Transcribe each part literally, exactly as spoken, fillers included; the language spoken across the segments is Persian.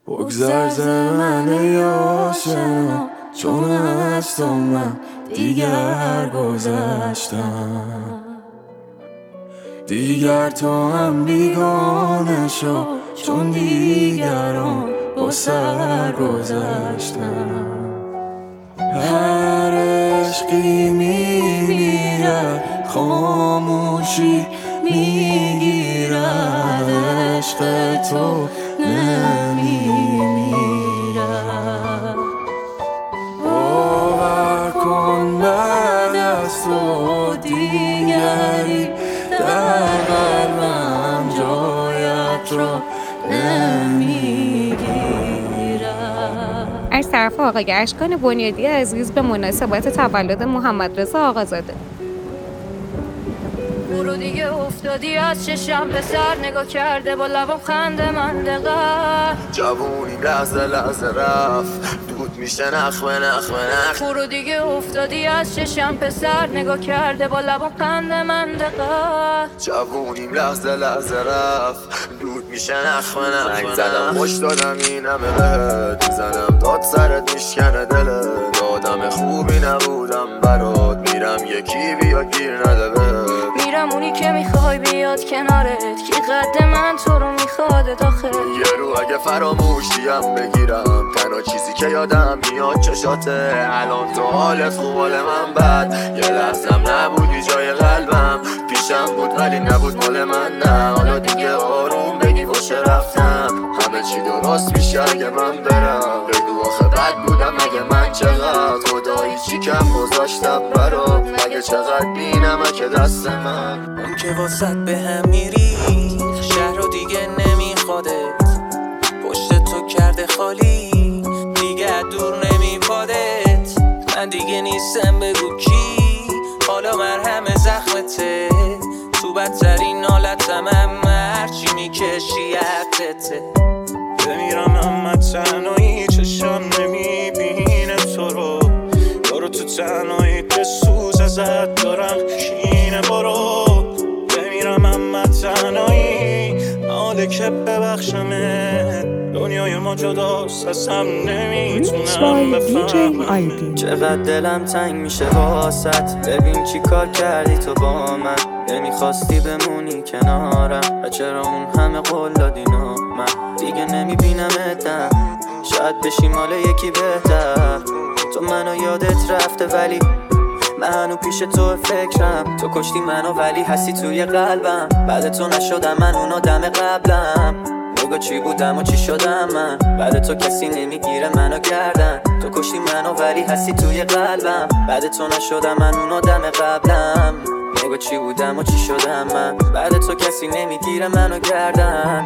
بگذر ز من یا آشنا، چون از تو من دیگر گذشتم. دیگر تو هم بیگانه شو، چون دیگران با سر گذشتم. هر عشقی میمیرد، خاموشی میگیرد، عشق تو نمیمیرد. باور کن بعد از تو دیگری در قلبم جایت را نمیگیرد. از طرف آقای اشکان بنیادی عزیز به مناسبت تولد محمد رضا آقازاده. برو دیگه افتادی از چشم، به سر نگاه کرده با لبم خنده من دقیق. جوونیم لحظه لحظه رفت، دود میشه نخمه نخمه نخ. برو دیگه افتادی از چشم، به سر نگاه کرده با لبم خنده من دقیق. جوونیم لحظه لحظه رفت، دود میشه نخمه نخمه نخ. زدم خوش دادم این همه بهت، میزنم داد سرت میشکنه دلت. آدم خوبی نبودم برات، میرم یکی بیا گیر نده بهت. میرم اونی که میخوای بیاد کنارت، کی قد من تو رو میخواد داخل. یه رو اگه فراموشیم بگیرم، تنها چیزی که یادم میاد چشاته. الان تو حالت خوب حال من بد، یه لحظم نبودی جای قلبم. پیشم بود ولی نبود مال من نه. حالا دیگه آروم بگی باشه رفتم، همه چی درست میشه اگه من برم. بگو آخه بد بودم مگه من چقدر، خدایی چی کم گذاشتم برات. مگه چقدر بینمک دست من، اون که واسط به هم میری شهر رو دیگه نمیخوادت. پشت تو کرده خالی دیگه دور نمیپادت. من دیگه نیستم بگو کی، حالا مرهم زخمته. تو بدترین حالتم هم هرچی میکشی حقته. بمیرم اما تنهایی چشم نمیبینه تو رو. برو تو تنهایی که سوز ازت دارم کینه. برو بمیرم اما تنهایی، حاله که ببخشمه. دنیای ما جداست ازم نمیتونم بفهمم. چقدر دلم تنگ میشه واسط، ببین چی کار کردی تو با من. نمیخواستی بمونی کنارم و چرا اون همه قول دادی نا. من دیگه نمیبینم ادم، شاید بشی مال یکی بهتر. تو منو یادت رفته ولی من هنو پیش تو فکرم. تو کشتی منو ولی هستی توی قلبم. بعد تو نشدم من اون آدم قبلم. بگو چی بودم و چی شدم من، بعد تو کسی نمیگیره منو گردن. تو کشتی منو ولی هستی توی قلبم. بعد تو نشدم من اون آدم قبلم. بگو چی بودم و چی شدم من، بعد تو کسی نمیگیره منو گردن.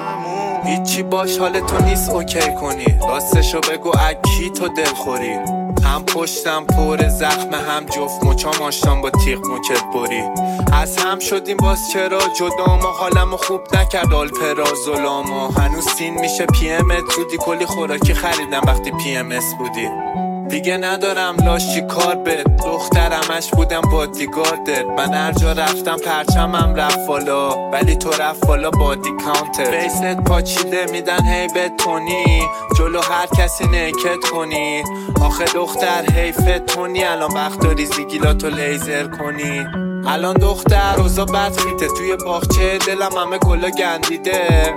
هیچی باش حال تو نیست اوکی کنی، راستشو بگو اکی تو دل خوری. هم پشتم پر زخم، هم جفت مچام آشتم با تیغ موکت بری. از هم شدیم باز چرا جدا ما، حالمو خوب نکرد آلپرازولاما. هنوز سین میشه پی ام تودی، کلی خوراکی خریدم وقتی پی ام اس بودی. دیگه ندارم لاشی کار به دخترمش بودم بادیگاردت. من هر جا رفتم پرچمم رفت بالا، ولی تو رفت بالا بادی کانتر. بیست پاچیده میدن هی به تونی، جلو هر کسی نیکت کنی. آخه دختر حیفت تونی، الان وقت داری زیگیلاتو لیزر کنی. الان دختر روزا بد خیته، توی باغچه دلم همه گلا گندیده.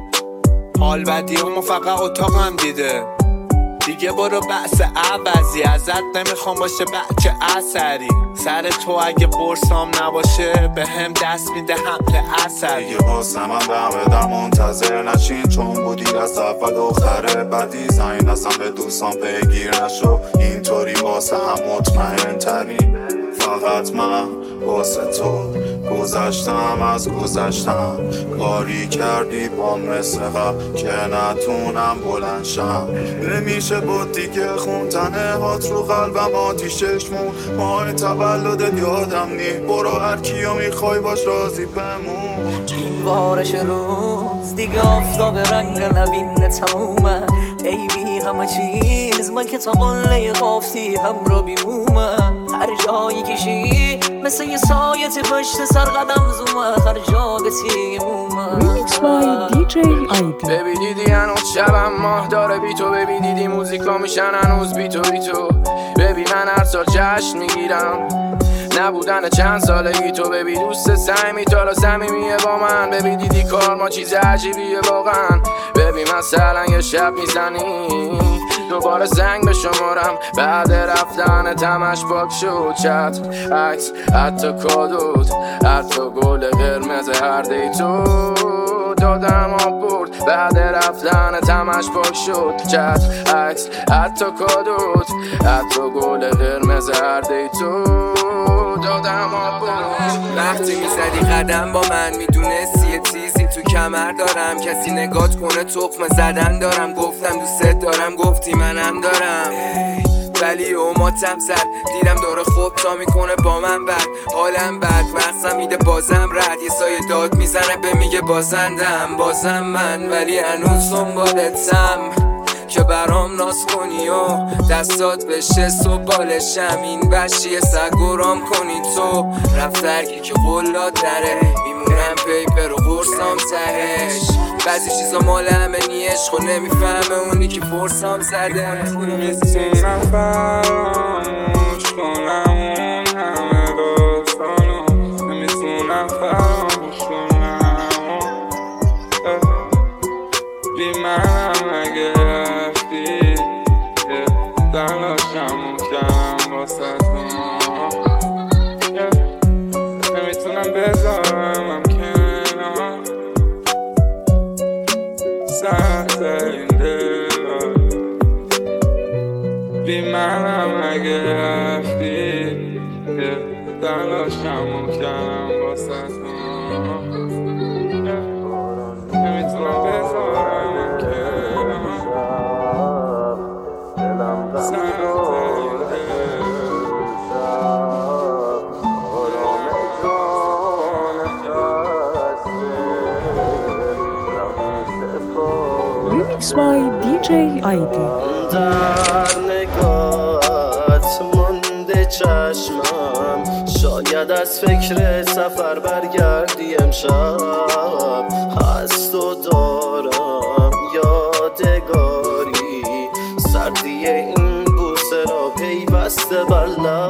حال بدیومو فقط اتاقم دیده. دیگه برو بحث عوضی، ازت نمیخوام باشه بچه اثری. سر تو اگه برسام نباشه به هم دست میده حمله اثری. دیگه باز من دم بدم منتظر نشین، چون بودی از اول دختره بدی. زنگ نزن به دوستان بگیر نشو، اینطوری واسه هم مطمئن تری. فقط من واسه تو گذشتم از گذشتم. کاری کردی با مثل قبل که نتونم بلند شم. نمیشه بود دیگه خوندنه هات رو قلبم آتیشش مون. ماه تولدت یادم نی، برو هر کیو میخوای باش راضی بمون. این بارش روز دیگه آفتاب رنگ نبینه تمومم ای بی همه چیز من که تا قله قافتی هم رو بیمومم هر جایی کشی مثل یه سایت پشت سر قدم زومه هر جا بسی مومم Remix by دی جی آی دی. ببی دیدی هنوز شبم ماه داره بی تو ببی دیدی موزیکا میشن هنوز بی تو بی تو ببی من هر سال جشن میگیرم نبودن چند سالگی تو ببی دوست سعیمی تو را صمیمیه با من ببی دیدی کار ما چیز عجیبیه واقعا ببی مثلا یه شب میزنی دوباره زنگ به شمارم بعد رفتن تمش پاک شد چت عکس حتی کادود حتی گل قرمز هر دیتو دادم آب برد بعد رفتن تمش پاک شد چت عکس حتی کادود حتی گل قرمز هر دیتو دادم آب برد وقتی میزدی قدم با من میدونستی یه چیزی تو کمر دارم کسی نگات کنه تخمه زدن دارم گفتم دوست دارم گفتی منم دارم ولی اوماتم زد دیدم داره خوب تا میکنه با من بد حالم بد مغزم میده بازم رد یه سایه داد میزنه به میگه بازندم بازم من ولی هنوز دنبالتم که برام ناز کنی و دستات بشه صبح بالشم این بشی سگورام کنی تو رفترگی که قلات داره میمونم پیپر و قرصام تهش بعضی چیزا مال همه نیش خود نمیفهمه اونی که فرسام زده نمیتونم فراموش کنم اون همه داستانو نمیتونم فراموش کنم بی منم اگه رفتی تلاشمو کردم واسه تو نمیتونم بذارم کنار سخت این دل بی منم اگه رفتی تلاشمو کردم واسه تو نمیتونم بذارم کنار سخت این دل Remix by دی جی آی دی. در نگاهت مونده چشمم شاید از فکر سفر برگردی امشب هست و دارم یادگاری سردی این بوسه را پیوسته بر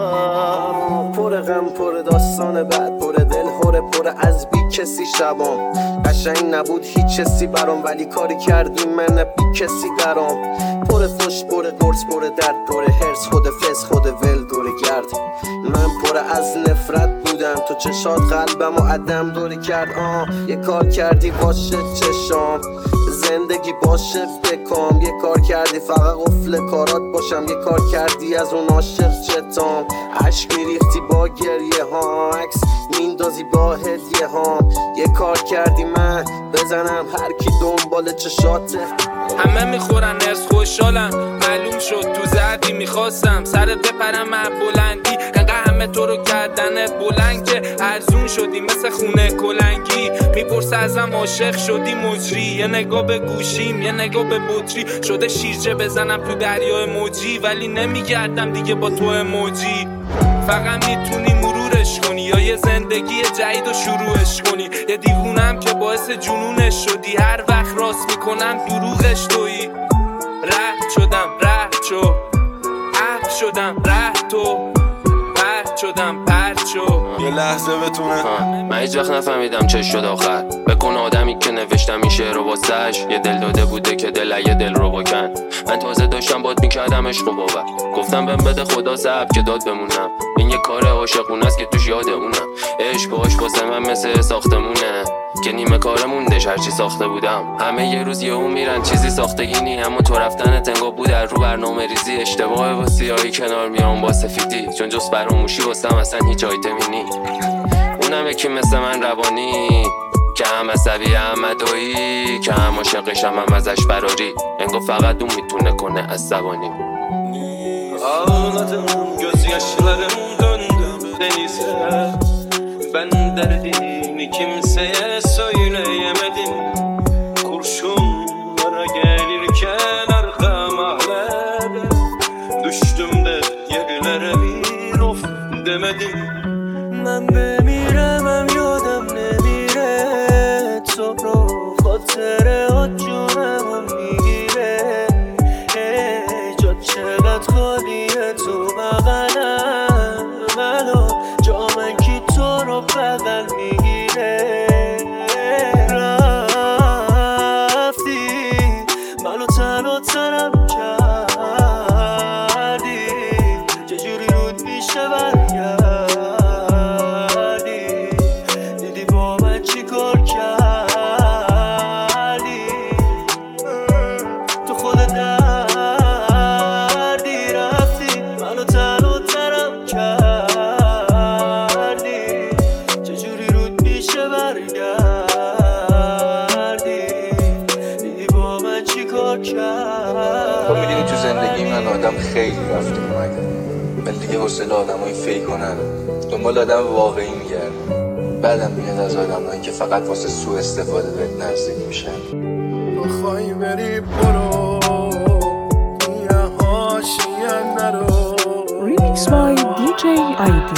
لب پر غم پر داستان بعد پر دل هره پر از بی کسی شبام قشنگ نبود هیچ چیزی برام ولی کاری کردی من بی کسی درام پر فش پر قرص پر درد پر هرس خود فس خود ول دور گرد من پر از نفرت بودم تو چشات قلبم و عدم دور کرد آه یه کار کردی باشه چشام زندگی باشه بکام یه کار کردی فقط قفل کارات باشم یه کار کردی از اون عاشق چتام عشق میریختی با گریه ها عکس میندازی با هدیه هام یه کار کردی من بزنم هر کی دنبال چشاته همه میخورن از خوشحالم معلوم شد تو زردی میخواستم سرت بپرم من بلندی انقدر همه تو رو کردنت بلند که ارزون شدی مثل خونه کلنگی میپرسه ازم عاشق شدی مجری یه نگاه به گوشیم یه نگاه به بطری شده شیرجه بزنم تو دریای موجی ولی نمیگردم دیگه با تو موجی فقط میتونی مرورش کنی یا یه زندگی جدید و شروعش کنی یه دیوونم که باعث جنونش شدی هر وقت راست میکنم دروغش تویی رد شدم رد شو عهد شدم رد تو پرد شدم پرد شو یه لحظه بتونه من هیچ وقت نفهمیدم چه شد آخر بکن آدمی که نوشتم این شعر رو واسش یه دل داده بوده که دل یه دل رو بکن من تازه داشتم باد میکردم عشق و باور گفتم بهم بده خدا صبر که داد بمونم این یه کار عاشقونه است که توش یاد اونم عشق باش واسه من مثل ساختمونه که نیمه کار موندش هرچی ساخته بودم همه یه روز یهو میرن چیزی ساختگی نی اما تو رفتن تنگا بود در رو برنامه ریزی اشتباه با سیاهی کنار میام با سفیدی چون جز فراموشی واسم اصلا هیچ آیتمی نی اونم یکی مثل من روانی که هم عصبی هم عدایی که هم عاشقش هم, هم ازش فراری انگار faqat اون میتونه کنه عصبانی Ağladım gözyaşlarım döndü denize Ben derdimi kimseye söyleyemedim Kurşunlara gelir بدی. من بمیرم هم یادم نمیره تو رو، خاطره ها جونم هم میگیره. جا چقدر خالیه تو بغلم، منو جا من کی تو رو بغل میگیره. رفتی منو تنها تنم کردی، چجوری رود میشه برگردی، دیدی با من چی کار کردی. تو خودت دردی رفتی منو تنها تنم کردی، چجوری رود میشه برگردی، دیدی با من چی کار کردی. تو میدونی تو زندگی من آدم خیلی رفته اومده، ولی دیگه حوصله آدمای فیکو ندارم، دنبال آدم واقعی میگردم. بعدم میاد از آدمایی که فقط واسه سوء استفاده بهت نزدیک میشن. بخوای بری برو یه حاشیه نرو. Remix by دی جی آی دی.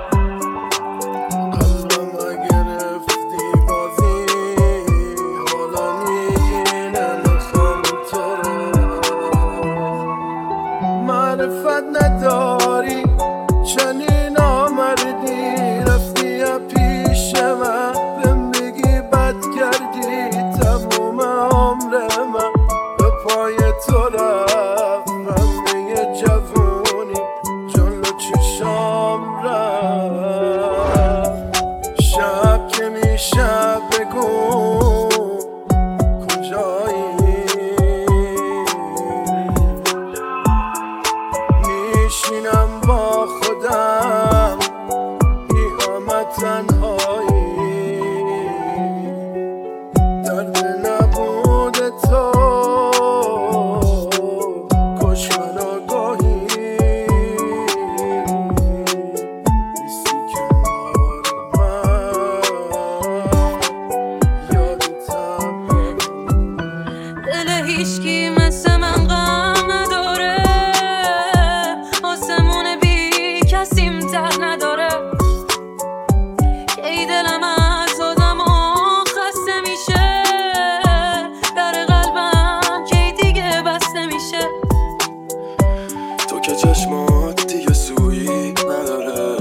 معرفت نداری چنین آمردی، رفتی پیش من بهم بگی بد کردی. تموم عمر من به پای تو رفتم، یه جوونی جلو چشام رفت. شب که میشه بگو کجایی، میشینم با خودم بی‌آمد تنهایی. درد نبود تو کش من آگاهی، نیستی کنار من یادتم. دل هیچکی مثل من غم نداره، آسمون بی کسیم تر نداره. ای دلم از آدم خسته میشه، در قلبم کی دیگه بسته میشه. تو که چشمات دیگه سویی نداره،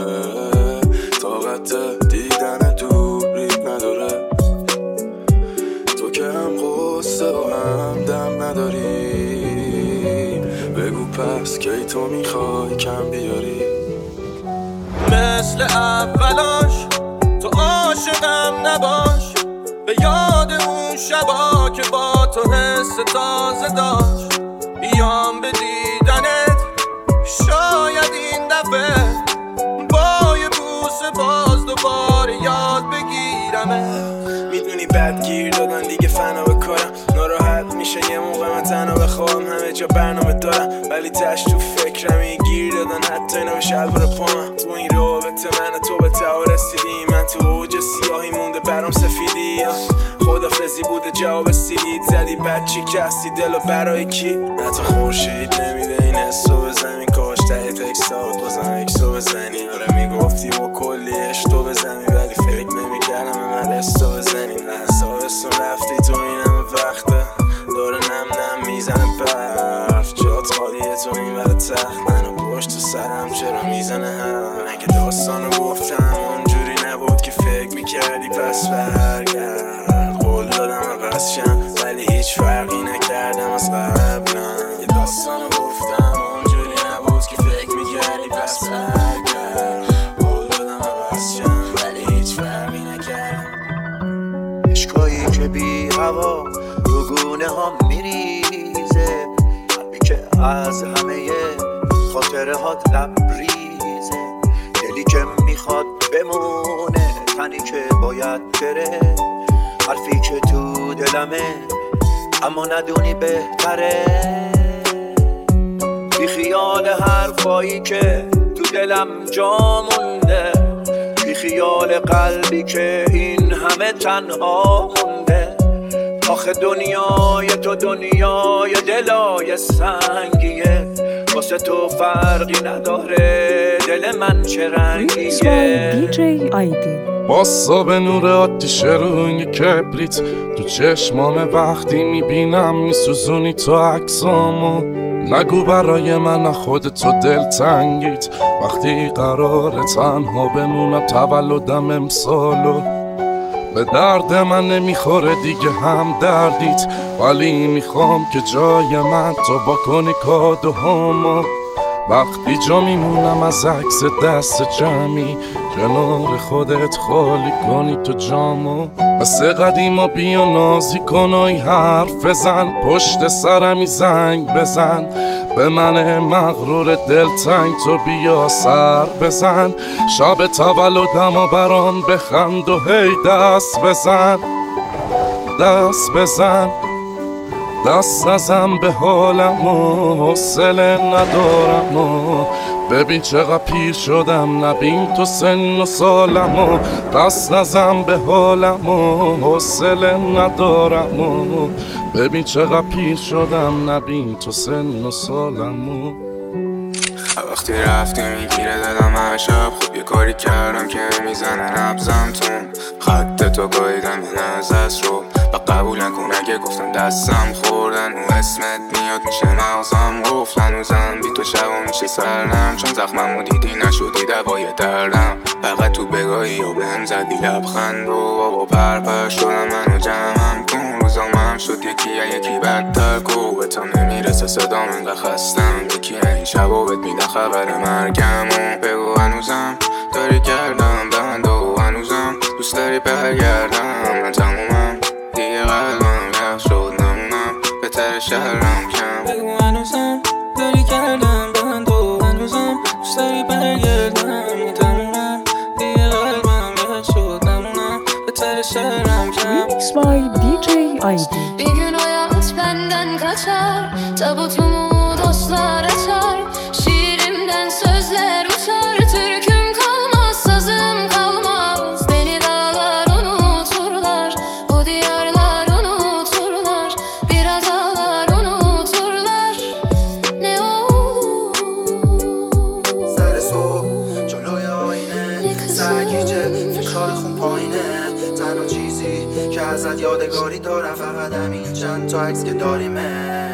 طاقت دیدن دوریت نداره. تو که هم قصه و هم دم نداری، بگو پس کی تو میخوای کم بیاری. مثل اولاش تو عاشقم نباش، به یاد اون شبا که با تو حس تازه داشت. بیام به دیدنت شاید این دفعه با یه بوسه باز دوباره یاد بگیرمه. میدونی بد گیر دادن دیگه فنا بکنم، ناراحت میشه یه موقع من تنها بخوام، همه جا برنامه دارم ولی تش تو فکرم این گیر دادن، حتی اینا به شلوار پامم. تو این رابطه من تو به ته رسیدی، من تو اوج سیاهی مونده برام سفیدی. خدافزی بوده جواب سیلید زدی، بد چی کستی دلو برای کی؟ نه تو خورشید نمیده این حسو بزنی، کاش ته تکسات بازم اکسو بزنی. آره میگفتی با کلی اشتو بزنی، ولی فکر نمیکردم من استو بزنی. نه سابستون رفتی تو این همه وقته، داره نم نم میزنه برف. جات خالیه تو این ور تخت، منو پشت تو سرم چرا میزنه هم. اگه داستانو گفتم اونجوری نبود که فکر میکردی پس برگرد. قول دادم عوض شم ولی هیچ فرقی نکردم از قبلا. یه داستانو گفتم اونجوری نبود که فکر میکردی پس برگرد. قول دادم عوض شم ولی هیچ فرقی نکردم. عشقایی که بی هوا رو گونه ها میریزه، قلبی که از همه خاطره هات لبریزه. دلی که میخواد بمونه، تنی که باید بره. حرفی که تو دلمه اما ندونی بهتره. بی خیال حرفایی که تو دلم جا مونده، بی خیال قلبی که این همه تنها مونده. آخه دنیای تو دنیای دلای سنگیه، واسه تو فرقی نداره دل من چه رنگیه. دیجی آیدی باسا به نور آتیش روی کبریت تو چشمام وقتی میبینم میسوزونی تو عکسامو. نگو برای من خودتو دل تنگیت وقتی قراره تنها بمونم تولدم امسالو. به درد من نمیخوره دیگه هم دردیت، ولی میخوام که جای من تو با کنی کادوهامو. وقتی جا میمونم از عکس دست جمعی کنار خودت خالی کنی تو جامو. مثل قدیما بیا نازی کن و حرف بزن، پشت سرمی زنگ بزن به من مغرور دلتنگ تو بیا سر بزن. شب تولدم و برام بخند و هی دست بزن دست بزن دست نزن به حالم و حوصله ندارم و ببین چقدر پیر شدم نبین تو سن و سالم و دست نزن به حالم و حوصله ندارم و ببین چقدر پیر شدم نبین تو سن و سالم و وقتی رفتی میگیره دلم هر شب. خوب یه کاری کردم که میزنه نبزم تون خط تو گاییدم به نزدست رو و قبول نکن اگه گفتم دستم خوردن و اسمت میاد میشه مغزم گفت هنوزم بی تو شبا میشه سرنم چون زخمم و دیدی نشدی دوای دردم. فقط تو بگاهی و بهم زدی لبخند و بابا پرپر شدم منو جمعم کن. روزام هم شد یکی یا یکی بدتر کو به تا نمیرسه صدام انقدر خستم. یکی این شبا بهت میده خبر مرگم و بگو هنوزم داری کردم بند و هنوزم دوست داری برگردم. من تمومم دیگه قلبم یخ شد نمونم بهتر شهرم کم. بگو هنوزم داری کردم بند و هنوزم دوست داری برگردم. من تمومم دیگه قلبم یخ شد نمونم بهتر şehrim kem. Mix by D J I D. Bir gün hayat benden kaçar, tabutumu dostlar açar, şiirimden sözler uçar, türküm kalmaz, sazım kalmaz. Beni dağlar unuturlar, bu diyarlar unuturlar, biraz ağlar unuturlar. Ne olur سر صبح جلوی آینه سرگیجه فکرهای خون پایینه. تنها چیزی که ازت یادگاری دارم فقط همین چند تا عکس که داریمه.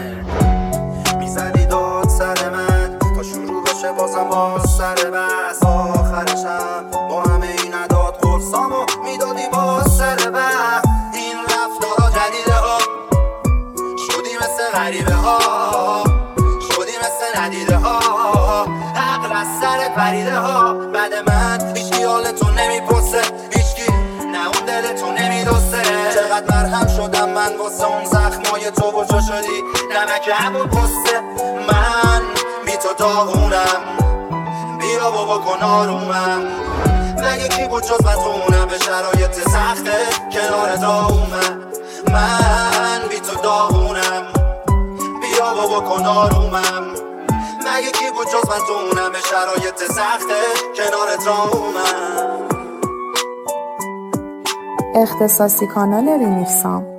میزدی داد سر من تا شروع بشه بازم باز سر بس. آخرشم با همه این عداد قرصامو میدادی باز سر بس. این رفتارا جدیده ها شدی مثل غریبه ها، شدی مثل ندیده ها، عقل از سر پریده ها. بعد من هیچکی حال تو نمیپرسه، هیچکی نه اون دل تو نمیدوسته. چقدر مرهم شدم من واسه اون زخمای تو و چو شدی نمک همون پسته. من بی تو داغونم، بیا بابا کن آرومم. مگه کی بود جز من تو اونم به شرایط سخته کنار داغونم. من بی تو داغونم، بیا بابا کن آرومم. مگه کی بود جز من تو اونم به شرایط سخته کنار داغونم. اختصاصی کانال ریمیکسام.